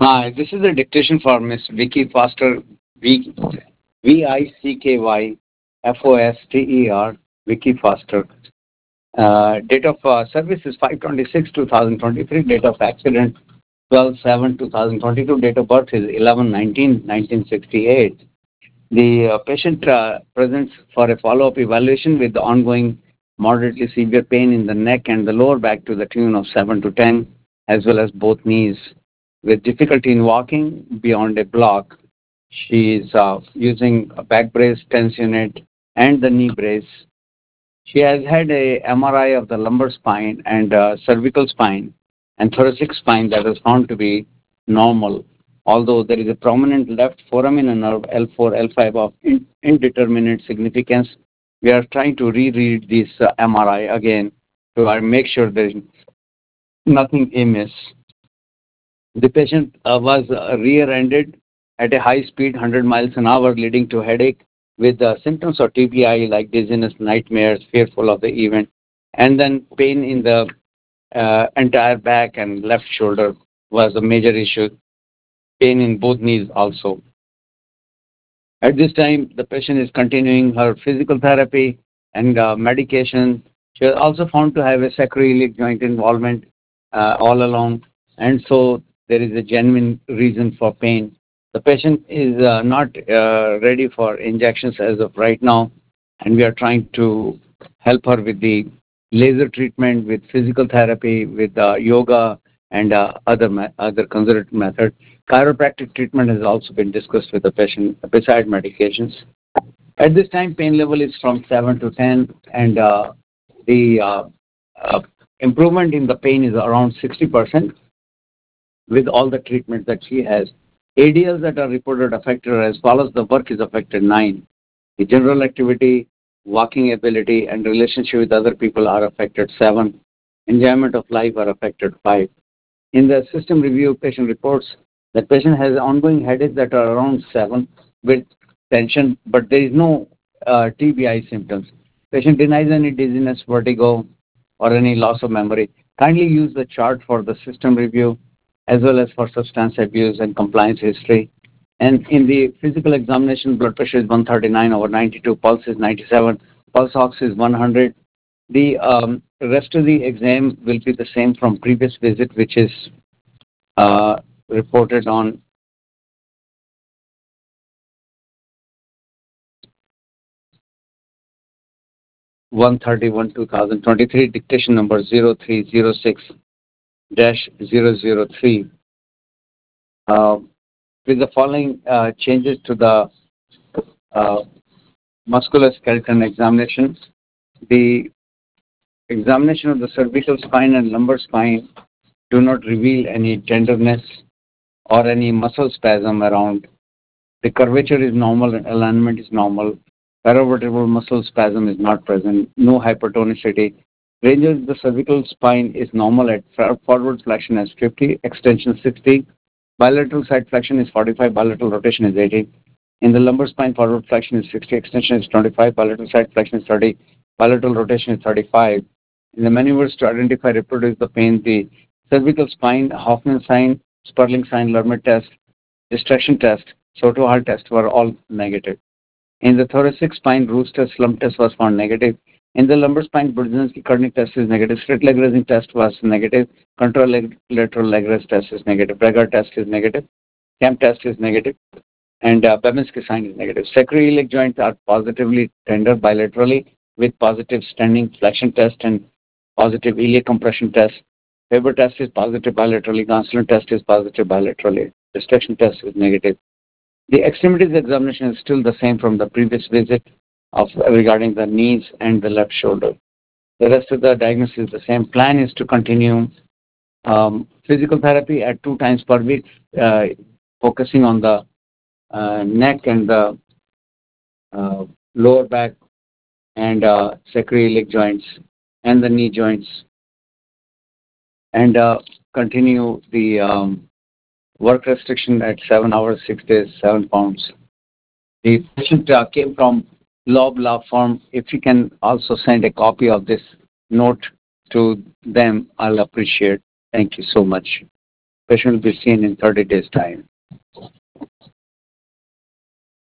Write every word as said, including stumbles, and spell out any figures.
Hi, this is a dictation for Miss Vicky Foster, V V I C K Y F O S T E R, Vicky Foster. Uh, date of uh, service is five twenty-six two thousand twenty-three. Date of accident twelve seven two thousand twenty-two. Date of birth is eleven nineteen nineteen sixty-eight. The uh, patient uh, presents for a follow-up evaluation with ongoing moderately severe pain in the neck and the lower back to the tune of seven to ten, as well as both knees. With difficulty in walking beyond a block, she is uh, using a back brace, TENS unit, and the knee brace. She has had a M R I of the lumbar spine and uh, cervical spine and thoracic spine that is found to be normal, although there is a prominent left foraminal nerve L four L five of in- indeterminate significance. We are trying to reread this uh, M R I again to uh, make sure there is nothing amiss. The patient uh, was uh, rear-ended at a high speed, one hundred miles an hour, leading to headache with uh, symptoms of T B I like dizziness, nightmares, fearful of the event, and then pain in the uh, entire back and left shoulder was a major issue. Pain in both knees also. At this time, the patient is continuing her physical therapy and uh, medication. She was also found to have a sacroiliac joint involvement uh, all along, and so there is a genuine reason for pain. The patient is uh, not uh, ready for injections as of right now, and we are trying to help her with the laser treatment, with physical therapy, with uh, yoga, and uh, other me- other conservative methods. Chiropractic treatment has also been discussed with the patient beside medications. At this time, pain level is from seven to ten, and uh, the uh, uh, improvement in the pain is around sixty percent with all the treatment that she has. A D Ls that are reported affected are as follows: the work is affected nine, the general activity, walking ability, and relationship with other people are affected seven, enjoyment of life are affected five. In the system review, patient reports that patient has ongoing headaches that are around seven with tension, but there is no uh, T B I symptoms. Patient denies any dizziness, vertigo, or any loss of memory. Kindly use the chart for the system review as well as for substance abuse and compliance history. And in the physical examination, blood pressure is one thirty-nine over ninety-two, pulse is ninety-seven, pulse ox is one hundred. The um, rest of the exam will be the same from previous visit, which is uh, reported on one thirty-one two thousand twenty-three, dictation number zero three zero six dash zero zero three. Uh, with the following uh, changes to the uh, musculoskeletal examination, the examination of the cervical spine and lumbar spine do not reveal any tenderness or any muscle spasm around. The curvature is normal and alignment is normal. Paravertebral muscle spasm is not present. No hypertonicity. Range of the cervical spine is normal at forward flexion as fifty, extension sixty. Bilateral side flexion is forty-five, bilateral rotation is eighty. In the lumbar spine, forward flexion is sixty, extension is twenty-five, bilateral side flexion is thirty, bilateral rotation is thirty-five. In the maneuvers to identify reproduce the pain, the cervical spine, Hoffman sign, Sperling sign, Lermit test, distraction test, Soto Hall test were all negative. In the thoracic spine, Roos test, slump test was found negative. In the lumbar spine, Brudzinski-Kernig test is negative. Straight leg raising test was negative. Control leg, lateral leg raise test is negative. Braga test is negative. Camp test is negative. And uh, Babinski sign is negative. Sacroiliac joints are positively tender bilaterally with positive standing flexion test and positive iliac compression test. Faber test is positive bilaterally. Gonsolin test is positive bilaterally. Distraction test is negative. The extremities examination is still the same from the previous visit of regarding the knees and the left shoulder. The rest of the diagnosis is the same. Plan is to continue um, physical therapy at two times per week, uh, focusing on the uh, neck and the uh, lower back and uh, sacroiliac joints and the knee joints, and uh, continue the um, work restriction at seven hours, six days, seven pounds. The patient uh, came from Lob Law Firm. If you can also send a copy of this note to them, I'll appreciate. Thank you so much. Patient will be seen in thirty days' time.